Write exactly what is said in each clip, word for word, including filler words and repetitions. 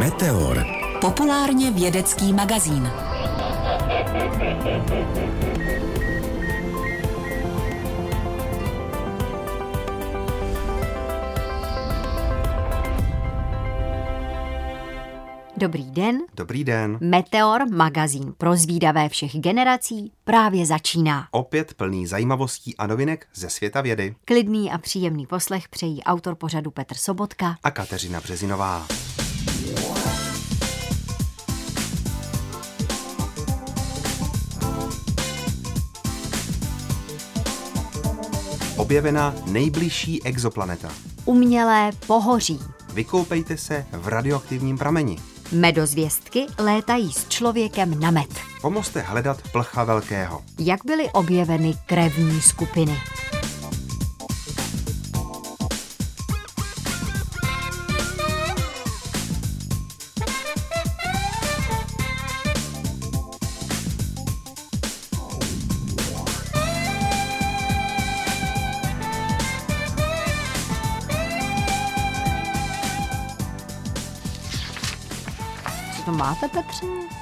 Meteor. Populárně vědecký magazín. Dobrý den. Dobrý den. Meteor, magazín pro zvídavé všech generací, právě začíná. Opět plný zajímavostí a novinek ze světa vědy. Klidný a příjemný poslech přejí autor pořadu Petr Sobotka a Kateřina Březinová. Objevena nejbližší exoplaneta. Umělé pohoří. Vykoupejte se v radioaktivním prameni. Medozvěstky létají s člověkem na med. Pomozte hledat plcha velkého. Jak byly objeveny krevní skupiny? To máte, Petře?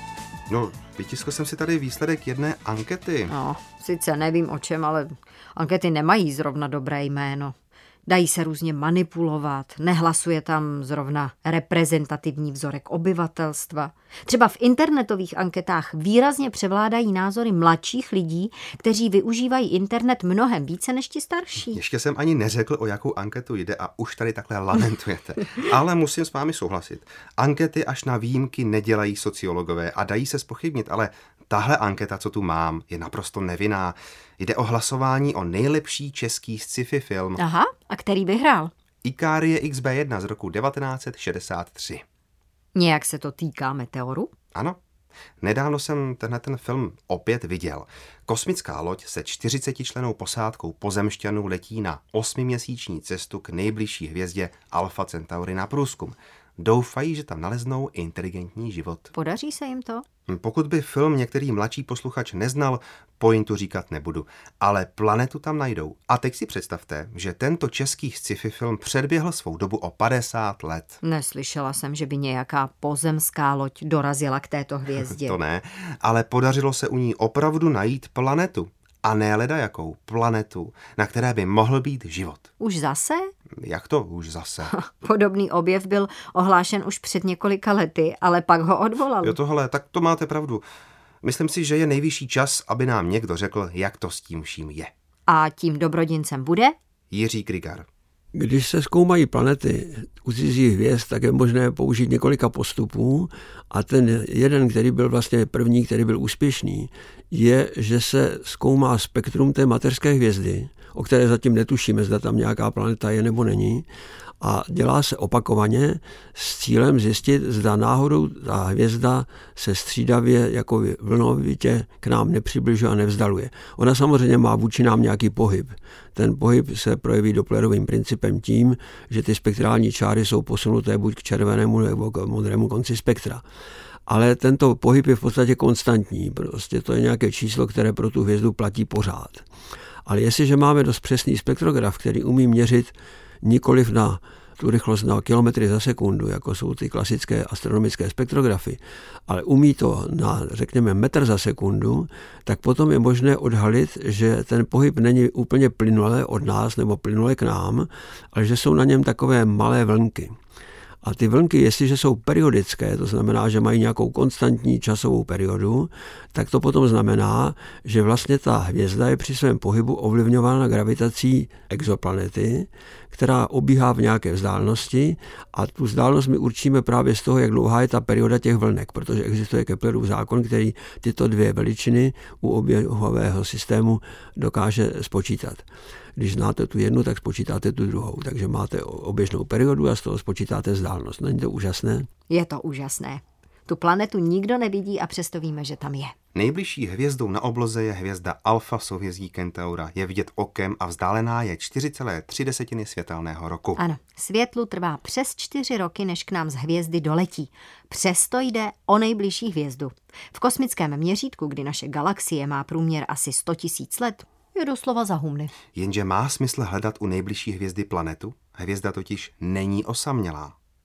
No, vytiskl jsem si tady výsledek jedné ankety. No, sice nevím o čem, ale ankety nemají zrovna dobré jméno. Dají se různě manipulovat, nehlasuje tam zrovna reprezentativní vzorek obyvatelstva. Třeba v internetových anketách výrazně převládají názory mladších lidí, kteří využívají internet mnohem více než ti starší. Ještě jsem ani neřekl, o jakou anketu jde a už tady takhle lamentujete. Ale musím s vámi souhlasit. Ankety až na výjimky nedělají sociologové a dají se zpochybnit, ale tahle anketa, co tu mám, je naprosto nevinná. Jde o hlasování o nejlepší český sci-fi film. Aha, a který vyhrál? Icarie X B jedna z roku devatenáct set šedesát tři. Nějak se to týká meteoru? Ano. Nedávno jsem tenhle ten film opět viděl. Kosmická loď se čtyřicetičlennou posádkou pozemšťanů letí na osmiměsíční cestu k nejbližší hvězdě Alpha Centauri na průzkum. Doufají, že tam naleznou inteligentní život. Podaří se jim to? Pokud by film některý mladší posluchač neznal, pointu říkat nebudu, ale planetu tam najdou. A teď si představte, že tento český sci-fi film předběhl svou dobu o padesát let. Neslyšela jsem, že by nějaká pozemská loď dorazila k této hvězdě. To ne, ale podařilo se u ní opravdu najít planetu. A ne ledajakou planetu, na které by mohl být život. Už zase? Jak to už zase? Podobný objev byl ohlášen už před několika lety, ale pak ho odvolali. Jo tohle, tak to máte pravdu. Myslím si, že je nejvyšší čas, aby nám někdo řekl, jak to s tím vším je. A tím dobrodincem bude? Jiří Krygar. Když se zkoumají planety u cizích hvězd, tak je možné použít několika postupů a ten jeden, který byl vlastně první, který byl úspěšný, je, že se zkoumá spektrum té mateřské hvězdy, o které zatím netušíme, zda tam nějaká planeta je nebo není, a dělá se opakovaně s cílem zjistit, zda náhodou ta hvězda se střídavě jako vlnovitě k nám nepřibližuje a nevzdaluje. Ona samozřejmě má vůči nám nějaký pohyb. Ten pohyb se projeví Dopplerovým principem tím, že ty spektrální čáry jsou posunuté buď k červenému nebo k modrému konci spektra. Ale tento pohyb je v podstatě konstantní, prostě to je nějaké číslo, které pro tu hvězdu platí pořád. Ale jestliže máme dost přesný spektrograf, který umí měřit nikoliv na tu rychlost na kilometry za sekundu, jako jsou ty klasické astronomické spektrografy, ale umí to na, řekněme, metr za sekundu, tak potom je možné odhalit, že ten pohyb není úplně plynule od nás nebo plynule k nám, ale že jsou na něm takové malé vlnky. A ty vlnky, jestliže jsou periodické, to znamená, že mají nějakou konstantní časovou periodu, tak to potom znamená, že vlastně ta hvězda je při svém pohybu ovlivňována gravitací exoplanety, která obíhá v nějaké vzdálenosti a tu vzdálenost my určíme právě z toho, jak dlouhá je ta perioda těch vlnek, protože existuje Keplerův zákon, který tyto dvě veličiny u oběhového systému dokáže spočítat. Když znáte tu jednu, tak spočítáte tu druhou. Takže máte oběžnou periodu a z toho spočítáte vzdálenost. Není to úžasné? Je to úžasné. Tu planetu nikdo nevidí a přesto víme, že tam je. Nejbližší hvězdou na obloze je hvězda Alpha souhvězdí Kentaura. Je vidět okem a vzdálená je čtyři celé tři světelného roku. Ano, světlu trvá přes čtyři roky, než k nám z hvězdy doletí. Přesto jde o nejbližší hvězdu. V kosmickém měřítku, kdy naše galaxie má průměr asi sto tisíc let, je doslova za humny. Jenže má smysl hledat u nejbližší hvězdy planetu? Hvězda totiž není osamělá.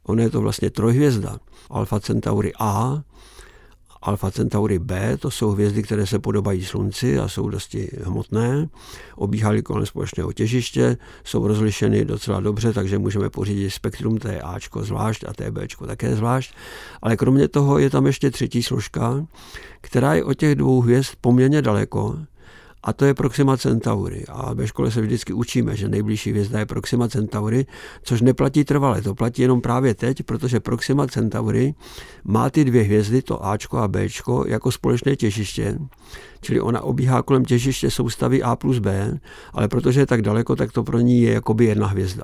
Ono je to vlastně trojhvězda. Alfa Centauri A, Alfa Centauri B, to jsou hvězdy, které se podobají Slunci a jsou dosti hmotné. Obíhaly kolem společného těžiště, jsou rozlišeny docela dobře, takže můžeme pořídit spektrum té Ačko zvlášť a té Bčko také zvlášť. Ale kromě toho je tam ještě třetí složka, která je od těch dvou hvězd poměrně daleko, a to je Proxima Centauri. A ve škole se vždycky učíme, že nejbližší hvězda je Proxima Centauri, což neplatí trvale. To platí jenom právě teď, protože Proxima Centauri má ty dvě hvězdy, to Ačko a Bčko, jako společné těžiště. Čili ona obíhá kolem těžiště soustavy A plus B, ale protože je tak daleko, tak to pro ní je jakoby jedna hvězda.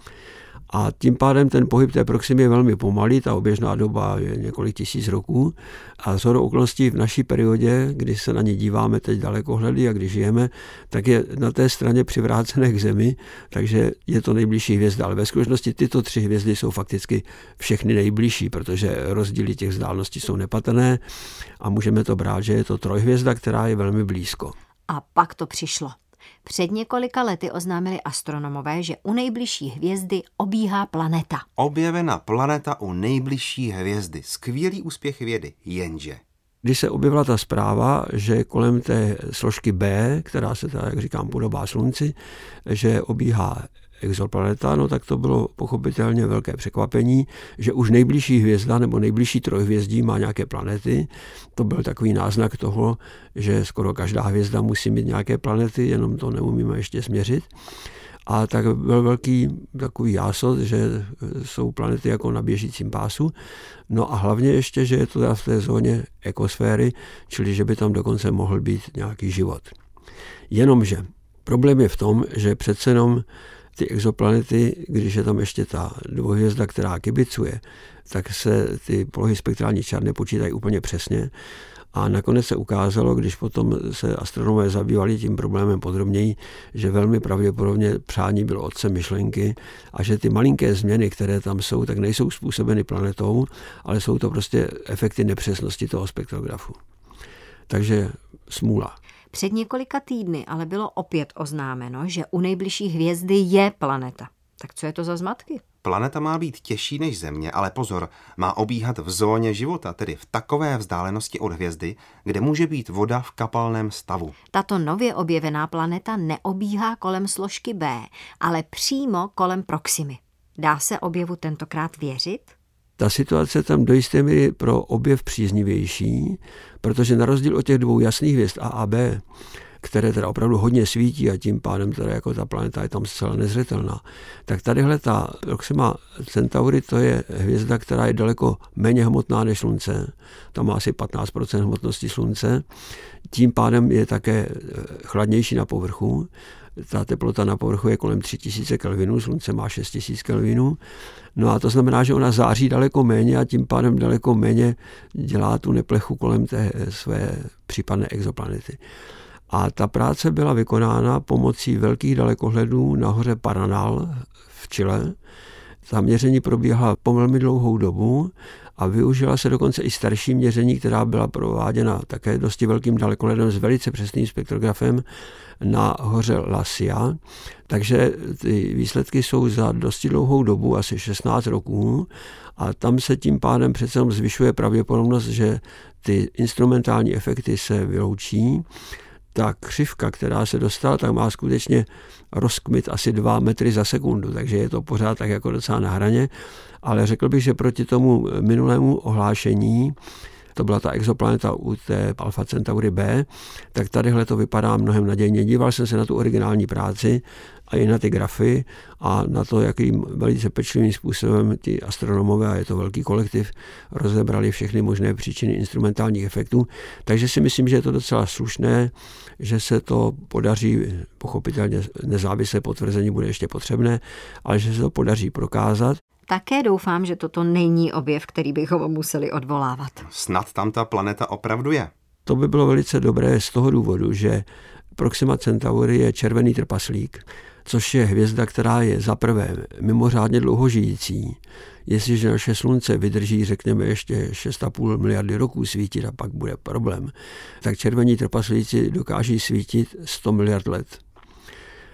A tím pádem ten pohyb té Proximy je velmi pomalý, ta oběžná doba je několik tisíc roků a shodou okolností v naší periodě, kdy se na ní díváme teď dalekohledy a když žijeme, tak je na té straně přivrácené k Zemi, takže je to nejbližší hvězda. Ale ve skutečnosti tyto tři hvězdy jsou fakticky všechny nejbližší, protože rozdíly těch vzdáleností jsou nepatrné a můžeme to brát, že je to trojhvězda, která je velmi blízko. A pak to přišlo. Před několika lety oznámili astronomové, že u nejbližší hvězdy obíhá planeta. Objevena planeta u nejbližší hvězdy. Skvělý úspěch vědy, jenže. Když se objevila ta zpráva, že kolem té složky B, která se teda, jak říkám, podobá Slunci, že obíhá exoplaneta, no tak to bylo pochopitelně velké překvapení, že už nejbližší hvězda nebo nejbližší trojhvězdí má nějaké planety. To byl takový náznak toho, že skoro každá hvězda musí mít nějaké planety, jenom to neumíme ještě změřit. A tak byl velký takový jásot, že jsou planety jako na běžícím pásu. No a hlavně ještě, že je to v té zóně ekosféry, čili že by tam dokonce mohl být nějaký život. Jenomže problém je v tom, že přece jenom ty exoplanety, když je tam ještě ta dvojhvězda, která kibicuje, tak se ty polohy spektrální čar nepočítají úplně přesně. A nakonec se ukázalo, když potom se astronomové zabývali tím problémem podrobněji, že velmi pravděpodobně přání bylo otcem myšlenky a že ty malinké změny, které tam jsou, tak nejsou způsobeny planetou, ale jsou to prostě efekty nepřesnosti toho spektrografu. Takže smůla. Před několika týdny ale bylo opět oznámeno, že u nejbližší hvězdy je planeta. Tak co je to za zmatky? Planeta má být těžší než Země, ale pozor, má obíhat v zóně života, tedy v takové vzdálenosti od hvězdy, kde může být voda v kapalném stavu. Tato nově objevená planeta neobíhá kolem složky B, ale přímo kolem Proximy. Dá se objevu tentokrát věřit? Ta situace tam do jisté míry pro objev příznivější, protože na rozdíl od těch dvou jasných hvězd A a B, které teda opravdu hodně svítí a tím pádem teda jako ta planeta je tam zcela nezřetelná, tak tadyhle ta Proxima Centauri, to je hvězda, která je daleko méně hmotná než Slunce. Tam má asi patnáct procent hmotnosti Slunce. Tím pádem je také chladnější na povrchu. Ta teplota na povrchu je kolem tři tisíce kelvinů, Slunce má šest tisíc kelvinů. No a to znamená, že ona září daleko méně a tím pádem daleko méně dělá tu neplechu kolem té své případné exoplanety. A ta práce byla vykonána pomocí velkých dalekohledů na hoře Paranal v Chile. Ta měření probíhala po velmi dlouhou dobu a využila se dokonce i starší měření, která byla prováděna také dosti velkým dalekohledem s velice přesným spektrografem na hoře La Silla. Takže ty výsledky jsou za dosti dlouhou dobu, asi šestnáct roků, a tam se tím pádem přece zvyšuje pravděpodobnost, že ty instrumentální efekty se vyloučí. Ta křivka, která se dostala, tak má skutečně rozkmit asi dva metry za sekundu, takže je to pořád tak jako docela na hraně, ale řekl bych, že proti tomu minulému ohlášení, to byla ta exoplaneta u té Alfa Centauri B, tak tadyhle to vypadá mnohem nadějně. Díval jsem se na tu originální práci a i na ty grafy a na to, jakým velice pečlivým způsobem ty astronomové, a je to velký kolektiv, rozebrali všechny možné příčiny instrumentálních efektů. Takže si myslím, že je to docela slušné, že se to podaří, pochopitelně nezávislé potvrzení bude ještě potřebné, ale že se to podaří prokázat. Také doufám, že toto není objev, který bychom museli odvolávat. Snad tam ta planeta opravdu je. To by bylo velice dobré z toho důvodu, že Proxima Centauri je červený trpaslík, což je hvězda, která je za prvé mimořádně dlouho žijící. Jestliže naše Slunce vydrží, řekněme, ještě šest a půl miliardy roků svítit a pak bude problém, tak červení trpaslíci dokáží svítit sto miliard let.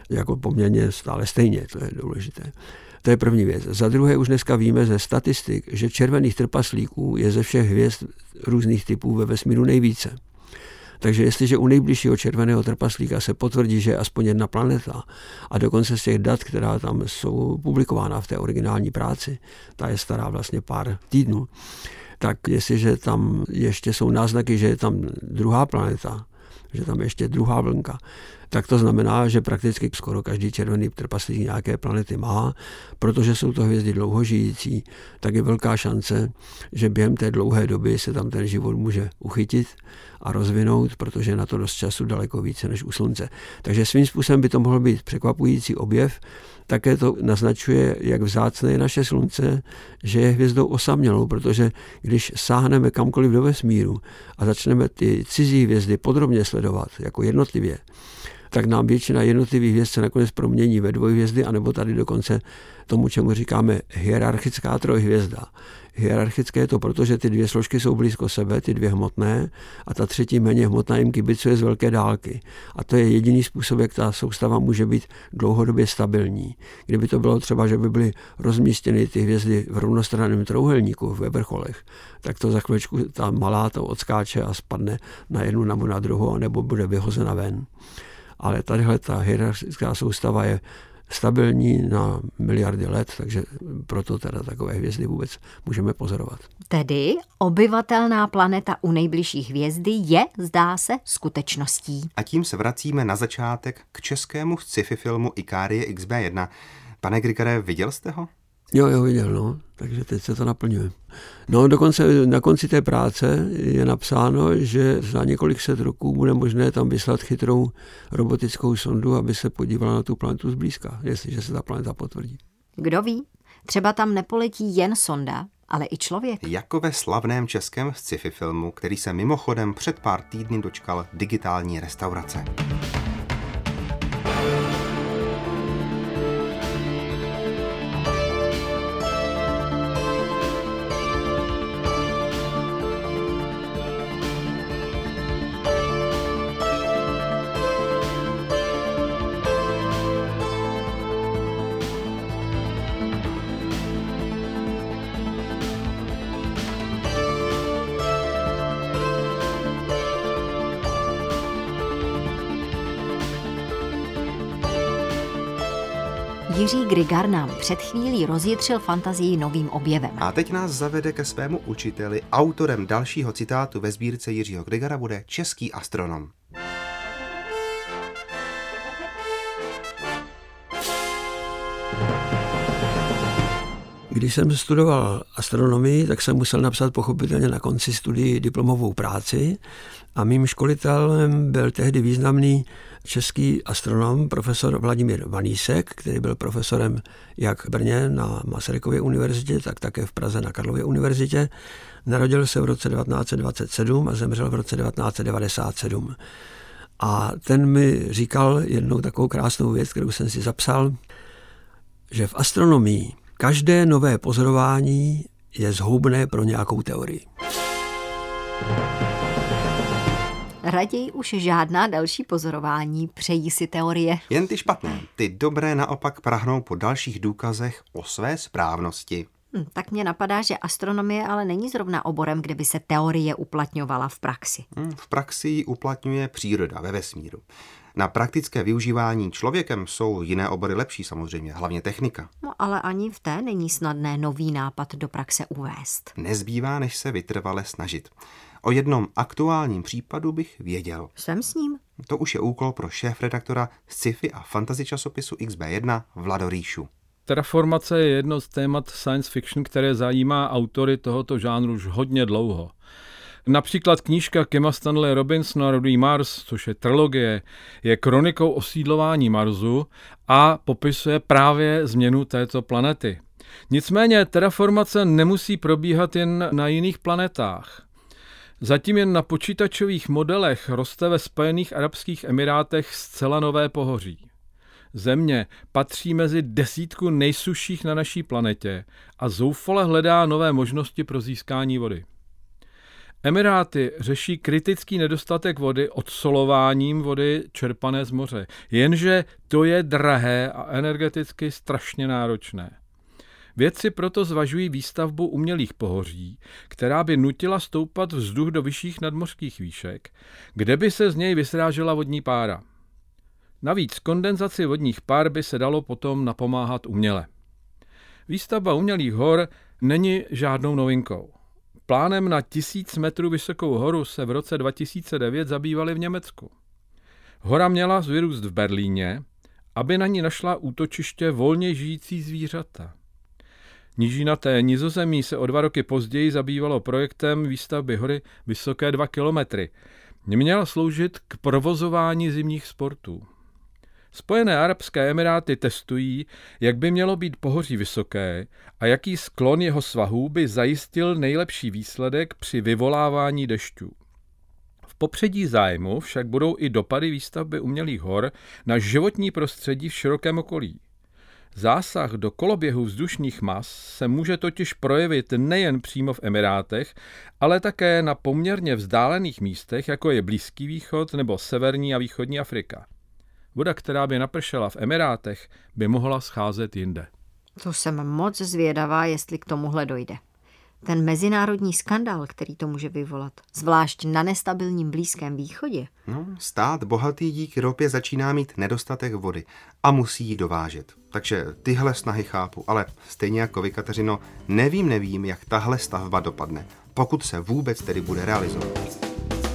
jako poměrně stále stejně, to je důležité. To je první věc. Za druhé už dneska víme ze statistik, že červených trpaslíků je ze všech hvězd různých typů ve vesmíru nejvíce. Takže jestliže u nejbližšího červeného trpaslíka se potvrdí, že je aspoň jedna planeta a dokonce z těch dat, která tam jsou publikována v té originální práci, ta je stará vlastně pár týdnů, tak jestliže tam ještě jsou náznaky, že je tam druhá planeta, že tam ještě druhá vlnka, tak to znamená, že prakticky skoro každý červený trpaslík nějaké planety má, protože jsou to hvězdy dlouhožijící, tak je velká šance, že během té dlouhé doby se tam ten život může uchytit a rozvinout, protože je na to dost času daleko více než u Slunce. Takže svým způsobem by to mohl být překvapující objev. Také to naznačuje, jak vzácné je naše Slunce, že je hvězdou osamělou, protože když sáhneme kamkoliv do vesmíru a začneme ty cizí hvězdy podrobně sledovat, jako jednotlivě, tak nám většina jednotlivých hvězd se nakonec promění ve dvojhvězdy, anebo tady dokonce tomu, čemu říkáme hierarchická trojhvězda. Hierarchické je to proto, že ty dvě složky jsou blízko sebe, ty dvě hmotné, a ta třetí méně hmotná jim kibicuje z velké dálky. A to je jediný způsob, jak ta soustava může být dlouhodobě stabilní. Kdyby to bylo třeba, že by byly rozmístěny ty hvězdy v rovnostranném trouhelníku ve vrcholech, tak to za chvíličku ta malá to odskáče a spadne na jednu nebo na druhou, nebo bude vyhozena ven. Ale tadyhle ta hierarchická soustava je stabilní na miliardy let, takže proto teda takové hvězdy vůbec můžeme pozorovat. Tedy obyvatelná planeta u nejbližší hvězdy je, zdá se, skutečností. A tím se vracíme na začátek k českému sci-fi filmu Ikarie X B jedna. Pane Grigare, viděl jste ho? Jo, jo, viděl, no. Takže teď se to naplňuje. No, dokonce na konci té práce je napsáno, že za několik set roků bude možné tam vyslat chytrou robotickou sondu, aby se podívala na tu planetu zblízka, jestliže se ta planeta potvrdí. Kdo ví, třeba tam nepoletí jen sonda, ale i člověk. Jako ve slavném českém sci-fi filmu, který se mimochodem před pár týdny dočkal digitální restaurace. Jiří Grigar nám před chvílí rozjitřil fantazii novým objevem. A teď nás zavede ke svému učiteli. Autorem dalšího citátu ve sbírce Jiřího Grigara bude český astronom. Když jsem studoval astronomii, tak jsem musel napsat pochopitelně na konci studii diplomovou práci a mým školitelem byl tehdy významný český astronom, profesor Vladimír Vanísek, který byl profesorem jak v Brně na Masarykově univerzitě, tak také v Praze na Karlově univerzitě. Narodil se v roce devatenáct set dvacet sedm a zemřel v roce devatenáct set devadesát sedm. A ten mi říkal jednou takovou krásnou věc, kterou jsem si zapsal, že v astronomii každé nové pozorování je zhoubné pro nějakou teorii. Raději už žádná další pozorování, přejí si teorie. Jen ty špatné, ty dobré naopak prahnou po dalších důkazech o své správnosti. Hm, tak mě napadá, že astronomie ale není zrovna oborem, kde by se teorie uplatňovala v praxi. Hm, v praxi ji uplatňuje příroda ve vesmíru. Na praktické využívání člověkem jsou jiné obory lepší samozřejmě, hlavně technika. No ale ani v té není snadné nový nápad do praxe uvést. Nezbývá, než se vytrvale snažit. O jednom aktuálním případu bych věděl. Jsem s ním? To už je úkol pro šéfredaktora sci-fi a fantasy časopisu X B jedna Vlado Rýšu. Terraformace je jedno z témat science fiction, které zajímá autory tohoto žánru už hodně dlouho. Například knížka Kima Stanley Robinsona Rudý Mars, což je trilogie, je kronikou osídlování Marsu a popisuje právě změnu této planety. Nicméně terraformace nemusí probíhat jen na jiných planetách. Zatím jen na počítačových modelech roste ve Spojených arabských emirátech zcela nové pohoří. Země patří mezi desítku nejsušších na naší planetě a zoufale hledá nové možnosti pro získání vody. Emiráty řeší kritický nedostatek vody odsolováním vody čerpané z moře. Jenže to je drahé a energeticky strašně náročné. Vědci proto zvažují výstavbu umělých pohoří, která by nutila stoupat vzduch do vyšších nadmořských výšek, kde by se z něj vysrážela vodní pára. Navíc kondenzaci vodních pár by se dalo potom napomáhat uměle. Výstavba umělých hor není žádnou novinkou. Plánem na tisíc metrů vysokou horu se v roce dva tisíce devět zabývali v Německu. Hora měla vyrůst v Berlíně, aby na ní našla útočiště volně žijící zvířata. Nížinaté Nizozemí se o dva roky později zabývalo projektem výstavby hory vysoké dva kilometry. Měla sloužit k provozování zimních sportů. Spojené arabské emiráty testují, jak by mělo být pohoří vysoké a jaký sklon jeho svahů by zajistil nejlepší výsledek při vyvolávání dešťů. V popředí zájmu však budou i dopady výstavby umělých hor na životní prostředí v širokém okolí. Zásah do koloběhu vzdušných mas se může totiž projevit nejen přímo v Emirátech, ale také na poměrně vzdálených místech, jako je Blízký východ nebo severní a východní Afrika. Voda, která by napršela v Emirátech, by mohla scházet jinde. To jsem moc zvědavá, jestli k tomuhle dojde. Ten mezinárodní skandál, který to může vyvolat, zvlášť na nestabilním Blízkém východě. No, stát bohatý díky ropě začíná mít nedostatek vody a musí ji dovážet. Takže tyhle snahy chápu, ale stejně jako vy, Kateřino, nevím, nevím, jak tahle stavba dopadne, pokud se vůbec tedy bude realizovat.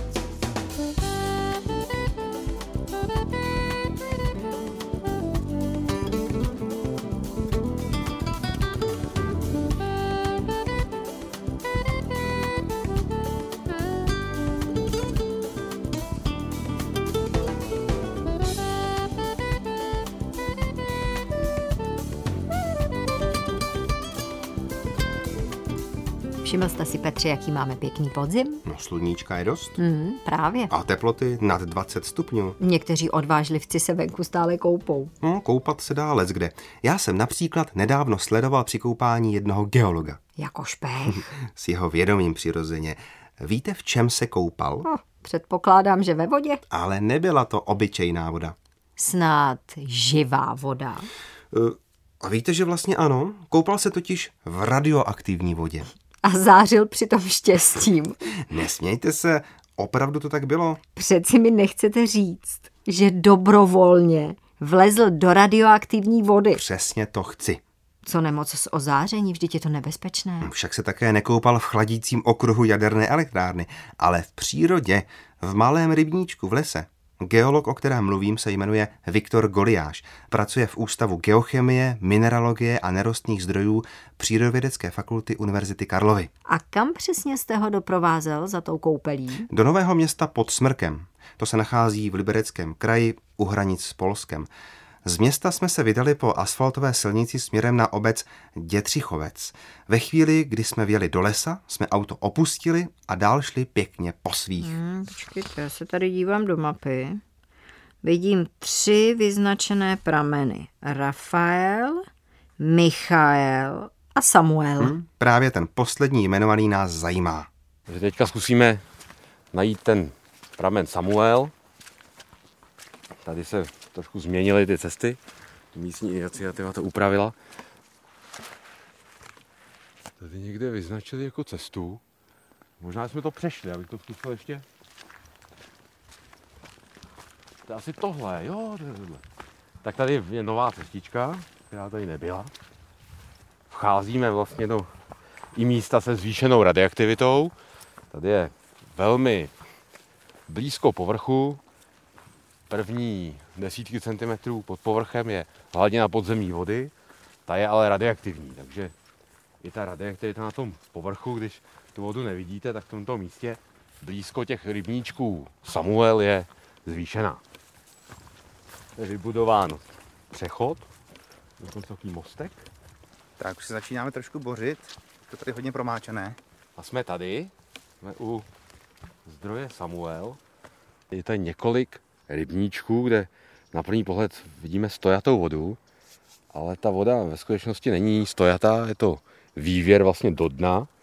Všiml jste si, Petře, jaký máme pěkný podzim? No, sluníčka je dost. Mm, právě. A teploty nad dvacet stupňů. Někteří odvážlivci se venku stále koupou. No, koupat se dá leckde. Já jsem například nedávno sledoval při koupání jednoho geologa. Jako špech. S jeho vědomím přirozeně. Víte, v čem se koupal? No, předpokládám, že ve vodě. Ale nebyla to obyčejná voda. Snad živá voda. Uh, a víte, že vlastně ano? Koupal se totiž v radioaktivní vodě. A zářil přitom štěstím. Nesmějte se, opravdu to tak bylo? Přeci mi nechcete říct, že dobrovolně vlezl do radioaktivní vody. Přesně to chci. Co nemoc z ozáření, vždyť je to nebezpečné. Však se také nekoupal v chladícím okruhu jaderné elektrárny, ale v přírodě, v malém rybníčku v lese. Geolog, o kterém mluvím, se jmenuje Viktor Goliáš. Pracuje v Ústavu geochemie, mineralogie a nerostných zdrojů Přírodovědecké fakulty Univerzity Karlovy. A kam přesně jste ho doprovázel za tou koupelí? Do Nového Města pod Smrkem. To se nachází v Libereckém kraji u hranic s Polskem. Z města jsme se vydali po asfaltové silnici směrem na obec Dětřichovec. Ve chvíli, kdy jsme vjeli do lesa, jsme auto opustili a dál šli pěkně po svých. Hmm, počkejte, já se tady dívám do mapy. Vidím tři vyznačené prameny. Rafael, Michael a Samuel. Hmm, právě ten poslední jmenovaný nás zajímá. Takže teďka zkusíme najít ten pramen Samuel. Tady se trošku změnily ty cesty. Místní iniciativa to upravila. Tady někde vyznačili jako cestu. Možná jsme to přešli, abych to zkusil ještě. To je asi tohle, jo, tohle. Tak tady je nová cestička, která tady nebyla. Vcházíme vlastně do i místa se zvýšenou radioaktivitou. Tady je velmi blízko povrchu. První desítky centimetrů pod povrchem je hladina podzemní vody, ta je ale radioaktivní, takže i ta radioaktivita na tom povrchu, když tu vodu nevidíte, tak v tomto místě blízko těch rybníčků Samuel je zvýšená. Je vybudován přechod, dokonce takový mostek. Tak už se začínáme trošku bořit, to tady hodně promáčené. A jsme tady, jsme u zdroje Samuel. Je tady několik rybníčků, kde na první pohled vidíme stojatou vodu, ale ta voda ve skutečnosti není stojatá, je to vývěr vlastně do dna,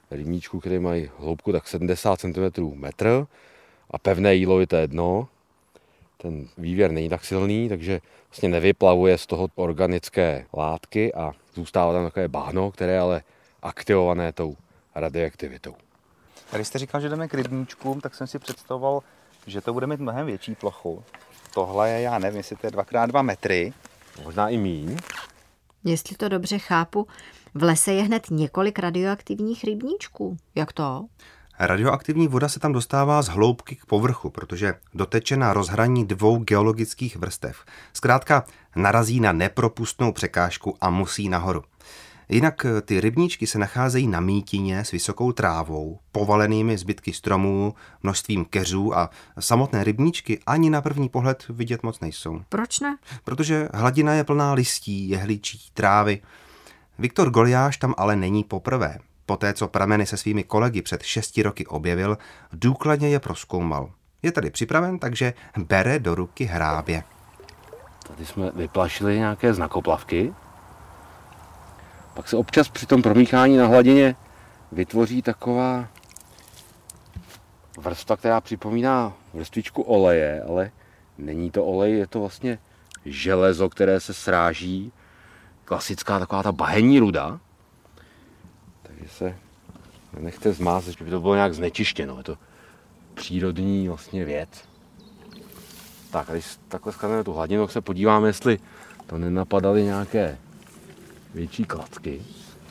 rybníčků, které mají hloubku tak sedmdesát centimetrů metr a pevné jílovité dno. Ten vývěr není tak silný, takže vlastně nevyplavuje z toho organické látky a zůstává tam takové bahno, které je ale aktivované tou radioaktivitou. Když jste říkal, že jdeme k rybníčkům, tak jsem si představoval, že to bude mít mnohem větší plochu. Tohle je, já nevím, jestli to je dva krát dva metry. Možná i míň. Jestli to dobře chápu, v lese je hned několik radioaktivních rybníčků. Jak to? Radioaktivní voda se tam dostává z hloubky k povrchu, protože doteče na rozhraní dvou geologických vrstev. Zkrátka narazí na nepropustnou překážku a musí nahoru. Jinak ty rybníčky se nacházejí na mítině s vysokou trávou, povalenými zbytky stromů, množstvím keřů a samotné rybníčky ani na první pohled vidět moc nejsou. Proč ne? Protože hladina je plná listí, jehličí, trávy. Viktor Goliáš tam ale není poprvé. Poté, co prameny se svými kolegy před šesti roky objevil, důkladně je prozkoumal. Je tady připraven, takže bere do ruky hrábě. Tady jsme vyplašili nějaké znakoplavky. Pak se občas při tom promíchání na hladině vytvoří taková vrstva, která připomíná vrstvičku oleje, ale není to olej, je to vlastně železo, které se sráží. Klasická taková ta bahenní ruda. Takže se nenechte zmást, že by to bylo nějak znečištěno. Je to přírodní vlastně věc. Tak, a když takhle skaneme tu hladinu, tak se podíváme, jestli to nenapadaly nějaké větší klacky.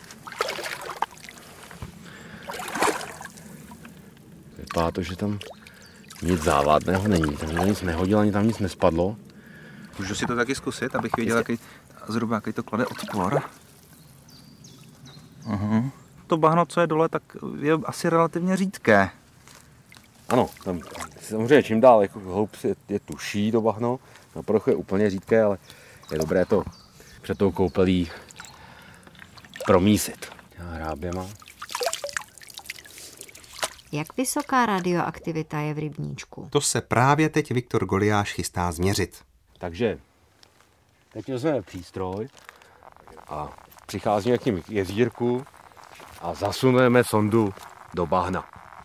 Vypadá to, že tam nic závadného není. Tam nic nehodil, ani tam nic nespadlo. Můžu si to taky zkusit, abych věděl, jaký, zhruba jaký to klade odpor. Uh-huh. To bahno, co je dole, tak je asi relativně řídké. Ano, tam samozřejmě čím dál jako hloub je, je tuší to bahno. Na povrchu je úplně řídké, ale je dobré to před tou koupelí promísit. Hráběma. Jak vysoká radioaktivita je v rybníčku? To se právě teď Viktor Goliáš chystá změřit. Takže teď vezmeme přístroj a přicházíme k ním k jezírku a zasuneme sondu do bahna.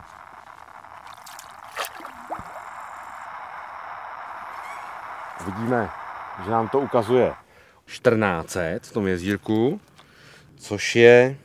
Vidíme, že nám to ukazuje čtrnáct set v tom jezírku, což je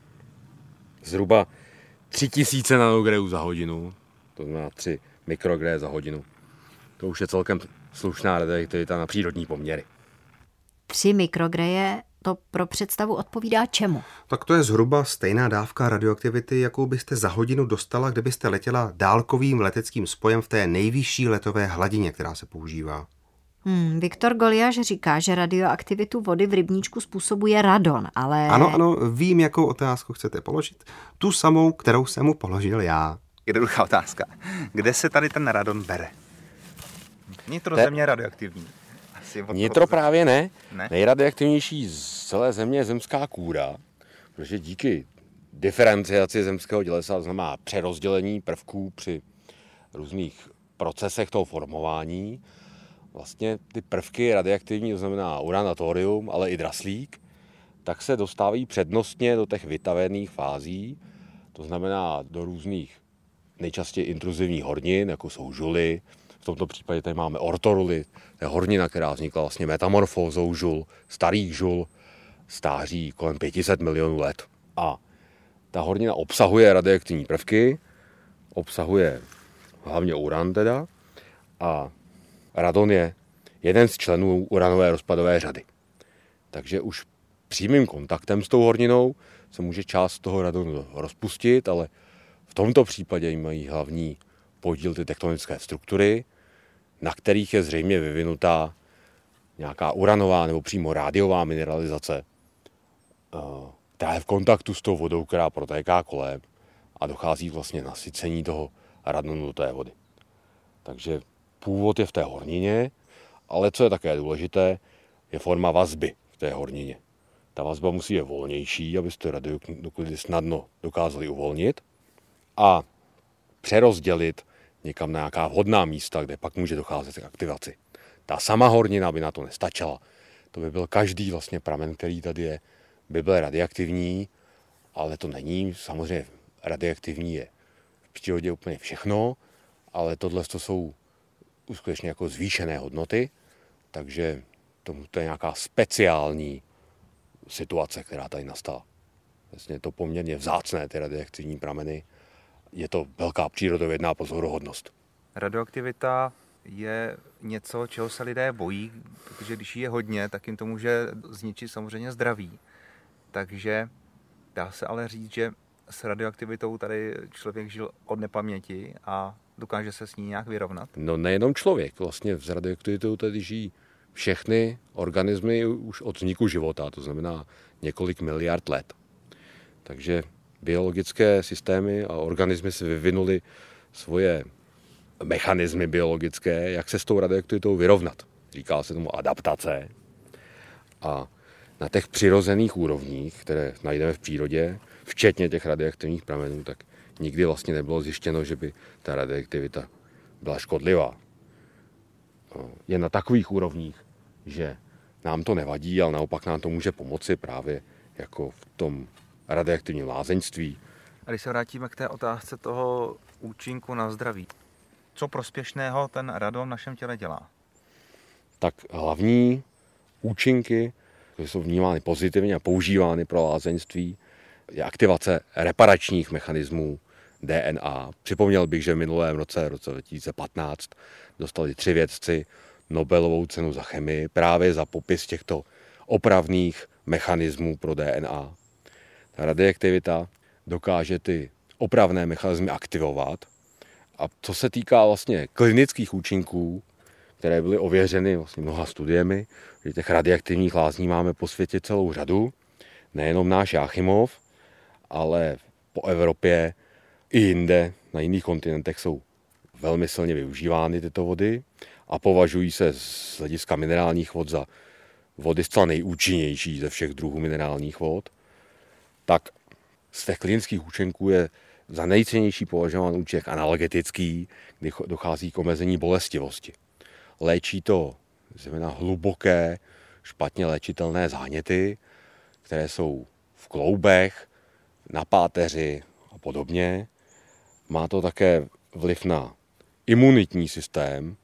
zhruba tři tisíce nanogreů za hodinu, to znamená tři mikrogreje za hodinu. To už je celkem slušná radioaktivita na přírodní poměry. Tři mikrogreje, to pro představu odpovídá čemu? Tak to je zhruba stejná dávka radioaktivity, jakou byste za hodinu dostala, kdybyste letěla dálkovým leteckým spojem v té nejvyšší letové hladině, která se používá. Hmm, Viktor Goliáš říká, že radioaktivitu vody v rybníčku způsobuje radon, ale... Ano, ano, vím, jakou otázku chcete položit. Tu samou, kterou jsem mu položil já. Jednoduchá otázka. Kde se tady ten radon bere? Nitrozemě je radioaktivní. Nitro právě ne. ne. Nejradioaktivnější z celé země je zemská kůra, protože díky diferenciaci zemského tělesa, to znamená přerozdělení prvků při různých procesech toho formování, vlastně ty prvky radioaktivní, to znamená uran a thorium, ale i draslík, tak se dostávají přednostně do těch vytavených fází, to znamená do různých nejčastěji intruzivních hornin, jako jsou žuly. V tomto případě tady máme ortoruly, to je hornina, která vznikla vlastně metamorfózou žul, starých žul, stáří kolem pět set milionů let. A ta hornina obsahuje radioaktivní prvky, obsahuje hlavně uran teda, a radon je jeden z členů uranové rozpadové řady. Takže už přímým kontaktem s tou horninou se může část toho radonu rozpustit, ale v tomto případě mají hlavní podíl ty tektonické struktury, na kterých je zřejmě vyvinutá nějaká uranová nebo přímo rádiová mineralizace, která je v kontaktu s tou vodou, která protéká kolem a dochází vlastně nasycení toho radonu do té vody. Takže původ je v té hornině, ale co je také důležité, je forma vazby v té hornině. Ta vazba musí být volnější, abyste radionuklidy snadno dokázali uvolnit a přerozdělit někam na nějaká vhodná místa, kde pak může docházet k aktivaci. Ta sama hornina by na to nestačila. To by byl každý vlastně pramen, který tady je, by byl radioaktivní, ale to není. Samozřejmě radioaktivní je v přírodě úplně všechno, ale tohle to jsou skutečně jako zvýšené hodnoty, takže to je nějaká speciální situace, která tady nastala. Vlastně je to poměrně vzácné, ty radioaktivní prameny. Je to velká přírodovědná pozoruhodnost. Radioaktivita je něco, čeho se lidé bojí, protože když jí je hodně, tak jim to může zničit samozřejmě zdraví. Takže dá se ale říct, že s radioaktivitou tady člověk žil od nepaměti a dokáže se s ní nějak vyrovnat? No nejenom člověk, vlastně s radioaktivitou tady žijí všechny organismy už od vzniku života, to znamená několik miliard let. Takže biologické systémy a organismy si vyvinuly svoje mechanismy biologické, jak se s tou radioaktivitou vyrovnat. Říká se tomu adaptace. A na těch přirozených úrovních, které najdeme v přírodě, včetně těch radioaktivních pramenů, tak nikdy vlastně nebylo zjištěno, že by ta radioaktivita byla škodlivá. Je na takových úrovních, že nám to nevadí, ale naopak nám to může pomoci právě jako v tom radioaktivním lázeňství. A když se vrátíme k té otázce toho účinku na zdraví, co prospěšného ten radon v našem těle dělá? Tak hlavní účinky, které jsou vnímány pozitivně a používány pro lázeňství, je aktivace reparačních mechanismů D N A. Připomněl bych, že v minulém roce, v roce dva tisíce patnáct, dostali tři vědci Nobelovou cenu za chemii právě za popis těchto opravných mechanismů pro D N A. Ta radioaktivita dokáže ty opravné mechanismy aktivovat. A co se týká vlastně klinických účinků, které byly ověřeny vlastně mnoha studiemi, že těch radioaktivních lázní máme po světě celou řadu, nejenom náš Jáchymov, ale po Evropě i jinde, na jiných kontinentech jsou velmi silně využívány tyto vody a považují se z hlediska minerálních vod za vody zcela nejúčinnější ze všech druhů minerálních vod. Tak z těch klinických účinků je za nejcennější považován účinek analgetický, kdy dochází k omezení bolestivosti. Léčí to zejména hluboké, špatně léčitelné záněty, které jsou v kloubech, na páteři a podobně. Má to také vliv na imunitní systém.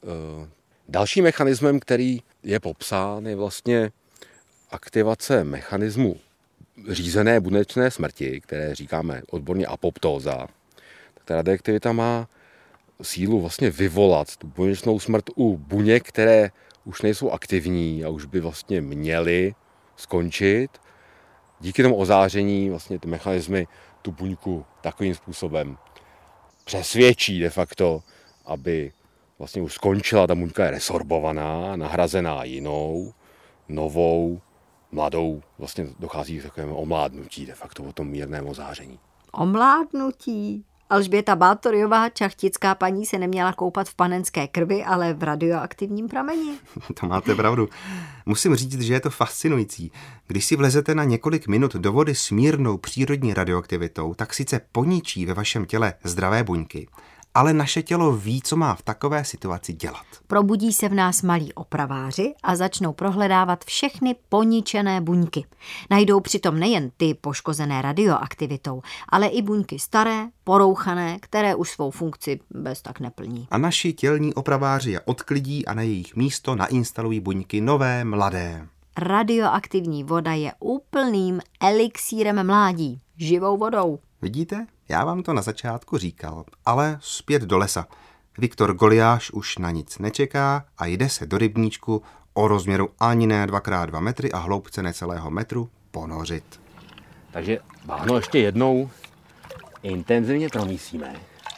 Dalším mechanismem, který je popsán, je vlastně aktivace mechanismu řízené buněčné smrti, které říkáme odborně apoptóza. Tak ta radioaktivita má sílu vlastně vyvolat tu buněčnou smrt u buněk, které už nejsou aktivní a už by vlastně měly skončit. Díky tomu ozáření vlastně ty mechanismy tu buňku takovým způsobem přesvědčí de facto, aby vlastně už skončila, ta buňka je resorbovaná, nahrazená jinou, novou, mladou, vlastně dochází k takovému omládnutí de facto o tom mírném ozáření. Omládnutí? Alžběta Bátoriová, čachtická paní, se neměla koupat v panenské krvi, ale v radioaktivním prameni. To máte pravdu. Musím říct, že je to fascinující. Když si vlezete na několik minut do vody s mírnou přírodní radioaktivitou, tak sice poničí ve vašem těle zdravé buňky, ale naše tělo ví, co má v takové situaci dělat. Probudí se v nás malí opraváři a začnou prohledávat všechny poničené buňky. Najdou přitom nejen ty poškozené radioaktivitou, ale i buňky staré, porouchané, které už svou funkci bez tak neplní. A naši tělní opraváři je odklidí a na jejich místo nainstalují buňky nové, mladé. Radioaktivní voda je úplným elixírem mládí, živou vodou. Vidíte? Já vám to na začátku říkal, ale zpět do lesa. Viktor Goliáš už na nic nečeká a jde se do rybníčku o rozměru ani ne dva krát dva metry a hloubce necelého metru ponořit. Takže bahno ještě jednou intenzivně promísíme.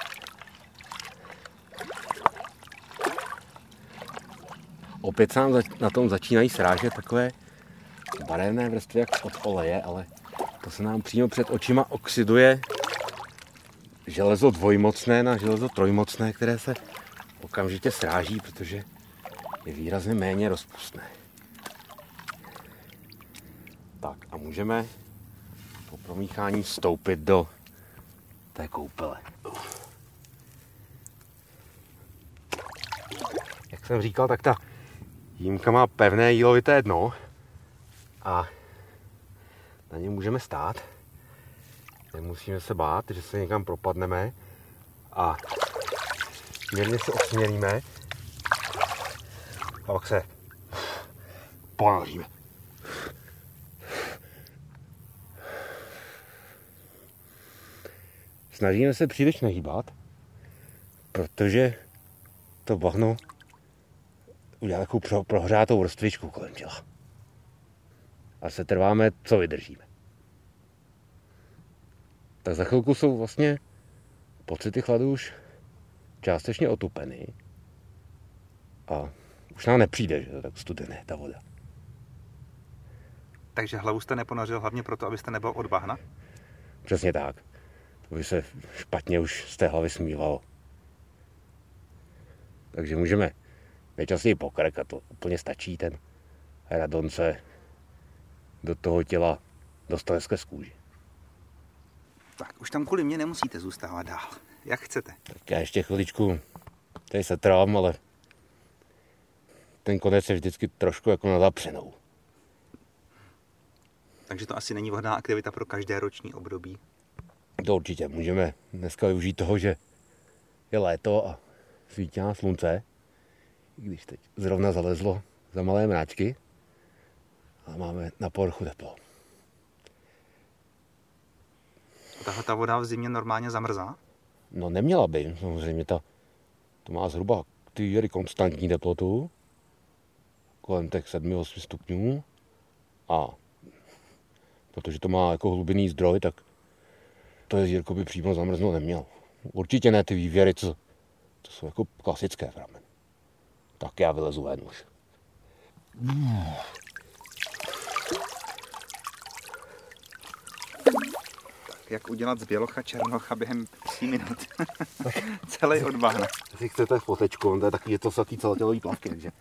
Opět se nám na tom začínají srážet takové barevné vrstvy jak od oleje, ale to se nám přímo před očima oxiduje železo dvojmocné na železo trojmocné, které se okamžitě sráží, protože je výrazně méně rozpustné. Tak a můžeme po promíchání vstoupit do té koupele. Jak jsem říkal, tak ta jímka má pevné jílovité dno a na něm můžeme stát. Nemusíme se bát, že se někam propadneme a mírně se osměríme a pak se ponoříme. Snažíme se příliš nehýbat, protože to bahno udělá takovou pro, prohřátou vrstvičku kolem těla. A se trváme, co vydržíme. Tak za chvilku jsou vlastně pocity chladu už částečně otupeny a už nám nepřijde, že to tak studené ta voda. Takže hlavu jste neponořil hlavně proto, abyste nebyl od bahna? Přesně tak. To by se špatně už z té hlavy smívalo. Takže můžeme nejčastěji po krk a to úplně stačí, ten radon se do toho těla dostane skrz kůži. Tak už tam kvůli mě nemusíte zůstávat dál. Jak chcete. Tak já ještě chviličku tady se trvám, ale ten konec je vždycky trošku jako na zapřenou. Takže to asi není vhodná aktivita pro každé roční období. To určitě. Můžeme dneska využít toho, že je léto a svítí na slunce, i když teď zrovna zalezlo za malé mráčky a máme na povrchu teplo. Tahle ta voda v zimě normálně zamrzá? No neměla by, samozřejmě ta, to má zhruba ty konstantní teplotu, kolem těch sedm osm stupňů a protože to má jako hlubinný zdroj, tak to jezírko by přímo zamrznout nemělo. Určitě ne ty vývěry, co, co jsou jako klasické prameny. Tak já vylezu ven už. Jak udělat z bělocha černocha během tří minut. Celý od bahna. Jestli chcete fotečku, on to je takový, je to satý celotělový plavky, takže.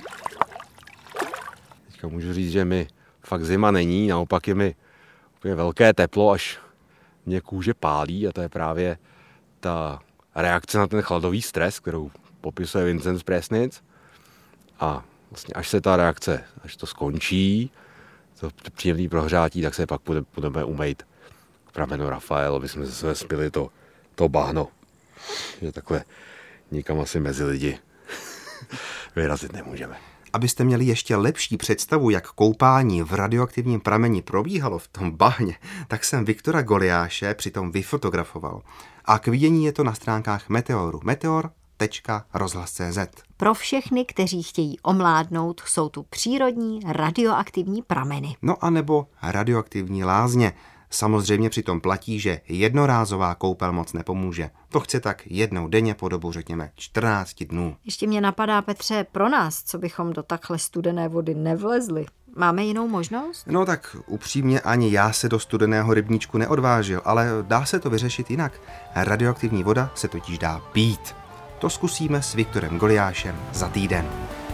Teďka můžu říct, že mi fakt zima není, naopak je mi úplně velké teplo, až mě kůže pálí a to je právě ta reakce na ten chladový stres, kterou popisuje Vincent z Presnic. A vlastně až se ta reakce, až to skončí, to příjemné prohřátí, tak se pak budeme umýt k pramenu Rafael, aby jsme se spili to, to bahno. Že takhle nikam asi mezi lidi vyrazit nemůžeme. Abyste měli ještě lepší představu, jak koupání v radioaktivním prameni probíhalo v tom bahně, tak jsem Viktora Goliáše přitom vyfotografoval. A k vidění je to na stránkách Meteoru. meteor tečka rozhlas tečka cé zet. Pro všechny, kteří chtějí omládnout, jsou tu přírodní radioaktivní prameny. No a nebo radioaktivní lázně. Samozřejmě přitom platí, že jednorázová koupel moc nepomůže. To chce tak jednou denně po dobu, řekněme, čtrnáct dnů. Ještě mě napadá, Petře, pro nás, co bychom do takhle studené vody nevlezli. Máme jinou možnost? No tak upřímně ani já se do studeného rybníčku neodvážil, ale dá se to vyřešit jinak. Radioaktivní voda se totiž dá pít. To zkusíme s Viktorem Goliášem za týden.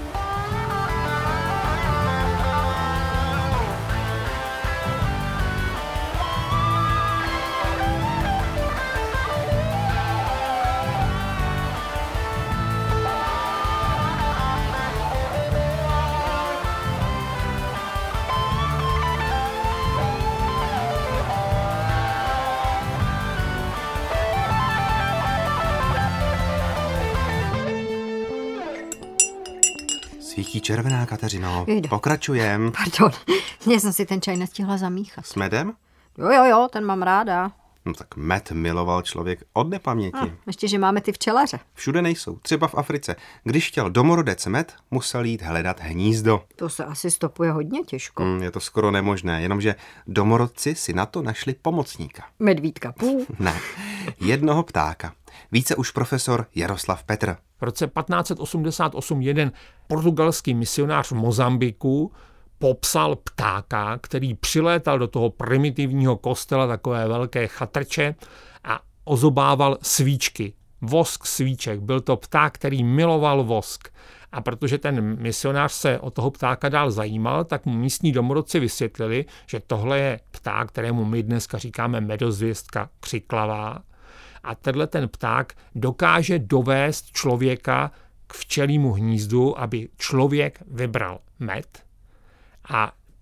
Svítí červená, Kateřino. Jde. Pokračujem. Pardon, já jsem si ten čaj nestihla zamíchat. S medem? Jo, jo, jo, ten mám ráda. No tak med miloval člověk od nepaměti. A, ještě, že máme ty včelaře. Všude nejsou, třeba v Africe. Když chtěl domorodec med, musel jít hledat hnízdo. To se asi stopuje hodně těžko. Hmm, je to skoro nemožné, jenomže domorodci si na to našli pomocníka. Medvídka půl. Ne, jednoho ptáka. Více už profesor Jaroslav Petr. V roce patnáct set osmdesát osm jeden portugalský misionář v Mozambiku popsal ptáka, který přilétal do toho primitivního kostela, takové velké chatrče, a ozobával svíčky. Vosk svíček. Byl to pták, který miloval vosk. A protože ten misionář se o toho ptáka dál zajímal, tak mu místní domorodci vysvětlili, že tohle je pták, kterému my dneska říkáme medozvěstka křiklavá. A tenhle ten pták dokáže dovést člověka k včelímu hnízdu, aby člověk vybral med. A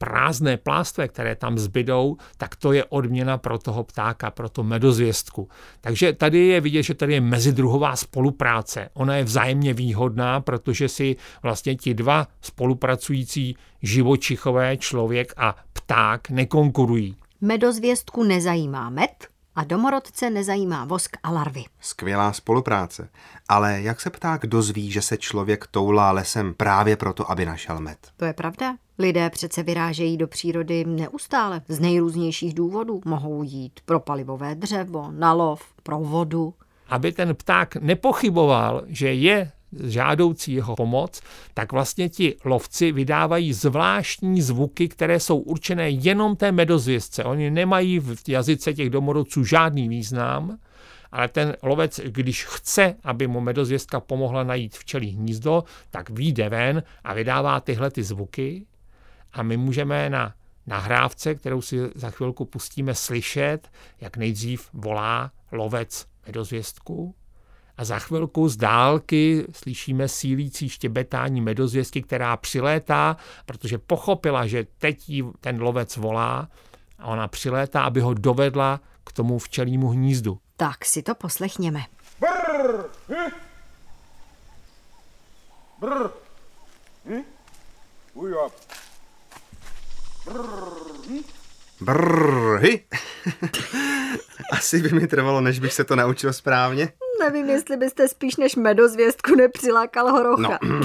prázdné plástve, které tam zbydou, tak to je odměna pro toho ptáka, pro tu medozvěstku. Takže tady je vidět, že tady je mezidruhová spolupráce. Ona je vzájemně výhodná, protože si vlastně ti dva spolupracující živočichové, člověk a pták, nekonkurují. Medozvěstku nezajímá med a domorodce nezajímá vosk a larvy. Skvělá spolupráce. Ale jak se pták dozví, že se člověk toulá lesem právě proto, aby našel med? To je pravda. Lidé přece vyrážejí do přírody neustále. Z nejrůznějších důvodů mohou jít pro palivové dřevo, na lov, pro vodu. Aby ten pták nepochyboval, že je žádoucí jeho pomoc, tak vlastně ti lovci vydávají zvláštní zvuky, které jsou určené jenom té medozvěstce. Oni nemají v jazyce těch domorodců žádný význam, ale ten lovec, když chce, aby mu medozvěstka pomohla najít včelí hnízdo, tak vyjde ven a vydává tyhle ty zvuky a my můžeme na nahrávce, kterou si za chvilku pustíme, slyšet, jak nejdřív volá lovec medozvěstku. A za chvilku z dálky slyšíme sílící štěbetání medozvěstky, která přilétá, protože pochopila, že teď jí ten lovec volá a ona přilétá, aby ho dovedla k tomu včelímu hnízdu. Tak si to poslechněme. Brr, hm? Brr, hm? Ujab. Brrhy. Asi by mi trvalo, než bych se to naučil správně. Nevím, jestli byste spíš než medozvěstku nepřilákal horocha. No.